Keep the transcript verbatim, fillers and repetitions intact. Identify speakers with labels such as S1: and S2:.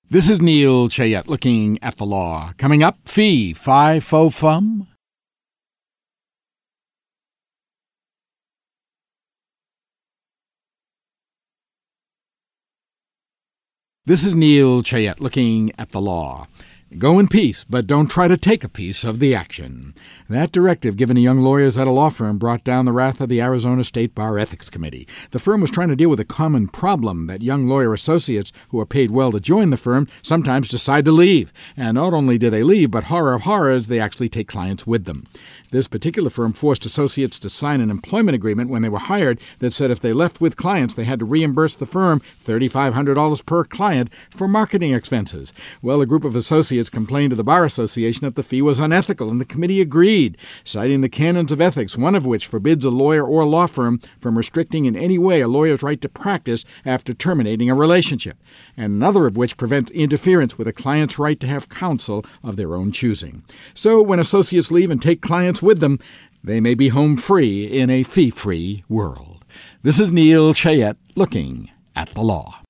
S1: This is Neil Chayette looking at the law. Coming up, fee, fi, fo, fum. This is Neil Chayette looking at the law. Go in peace, but don't try to take a piece of the action. That directive given to young lawyers at a law firm brought down the wrath of the Arizona State Bar Ethics Committee. The firm was trying to deal with a common problem that young lawyer associates who are paid well to join the firm sometimes decide to leave. And not only do they leave, but horror of horrors, they actually take clients with them. This particular firm forced associates to sign an employment agreement when they were hired that said if they left with clients, they had to reimburse the firm three thousand five hundred dollars per client for marketing expenses. Well, a group of associates complained to the Bar Association that the fee was unethical, and the committee agreed, citing the canons of ethics, one of which forbids a lawyer or law firm from restricting in any way a lawyer's right to practice after terminating a relationship, and another of which prevents interference with a client's right to have counsel of their own choosing. So when associates leave and take clients with them, they may be home free in a fee-free world. This is Neil Chayette looking at the law.